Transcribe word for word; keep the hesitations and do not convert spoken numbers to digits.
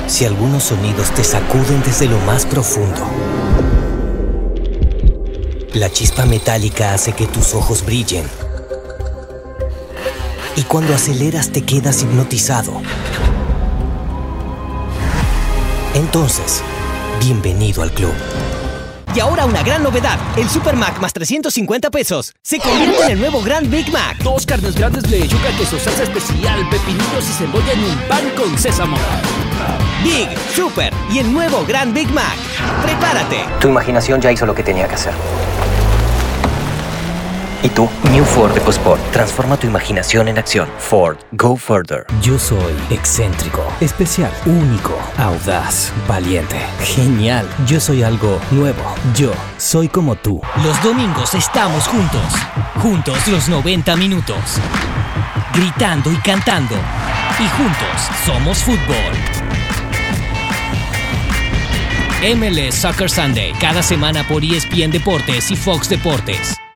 Si algunos sonidos te sacuden desde lo más profundo, la chispa metálica hace que tus ojos brillen. Y cuando aceleras te quedas hipnotizado. Entonces, bienvenido al club. Y ahora una gran novedad, el Super Mac más trescientos cincuenta pesos se convierte en el nuevo Gran Big Mac. Dos carnes grandes, lechuga, queso, salsa especial, pepinillos y cebolla en un pan con sésamo. Big, Super y el nuevo Gran Big Mac. ¡Prepárate! Tu imaginación ya hizo lo que tenía que hacer. ¿Y tú? New Ford EcoSport. Transforma tu imaginación en acción. Ford, go further. Yo soy excéntrico, especial, único, audaz, valiente, genial. Yo soy algo nuevo. Yo soy como tú. Los domingos estamos juntos. Juntos los noventa minutos. Gritando y cantando. Y juntos somos fútbol. M L S Soccer Sunday. Cada semana por E S P N Deportes y Fox Deportes.